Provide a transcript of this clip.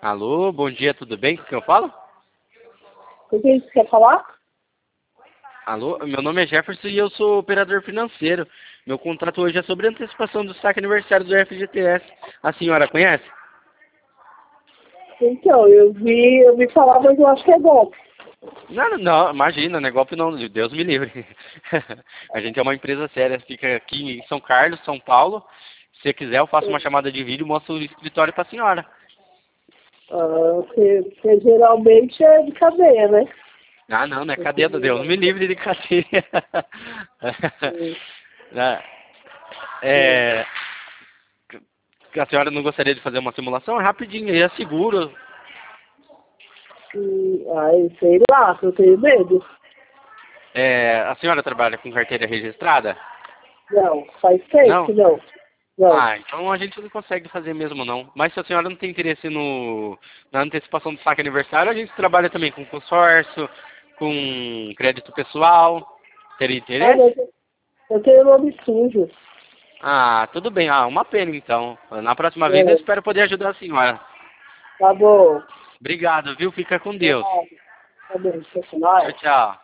Alô, bom dia, tudo bem? Com quem eu falo? O que você quer falar? Alô, meu nome é Jefferson e eu sou operador financeiro. Meu contrato hoje é sobre antecipação do saque aniversário do FGTS. A senhora conhece? Então, eu vi falar, mas eu acho que é bom. Não, não, imagina, não é golpe não, Deus me livre. A gente é uma empresa séria, fica aqui em São Carlos, São Paulo. Se você quiser, eu faço uma chamada de vídeo e mostro o escritório para a senhora. Porque geralmente é de cadeia, né? Ah, não, não é cadeia, Deus me livre de cadeia. Sim, sim. É, a senhora não gostaria de fazer uma simulação? É rapidinho, e é seguro. Ai, sei lá, eu tenho medo. É, a senhora trabalha com carteira registrada? Não, faz tempo Não? que não. Não. Ah, então a gente não consegue fazer mesmo não. Mas se a senhora não tem interesse na antecipação do saque aniversário, a gente trabalha também com consórcio, com crédito pessoal. Teria Ah, interesse? mas eu tenho nome sujo. Ah, tudo bem. Ah, uma pena então. Na próxima vez eu É, espero poder ajudar a senhora. tá bom. Obrigado, viu? Fica com Deus. Tá bom, Tchau, profissional. tchau.